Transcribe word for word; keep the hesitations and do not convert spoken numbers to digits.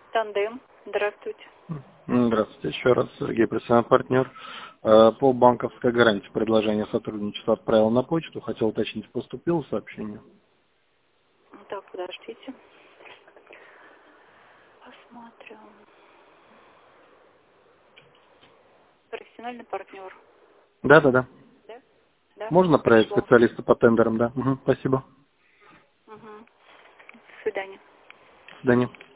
Тандем. Здравствуйте. Здравствуйте, еще раз, Сергей, профессиональный партнер. Э, По банковской гарантии предложение сотрудничества отправил на почту. Хотел уточнить, поступило сообщение? Так, подождите. Посмотрим. Профессиональный партнер. Да, да, да. Да? Да? Можно отправить Пришло. специалиста по тендерам, да? Угу, спасибо. Угу. До свидания. До свидания.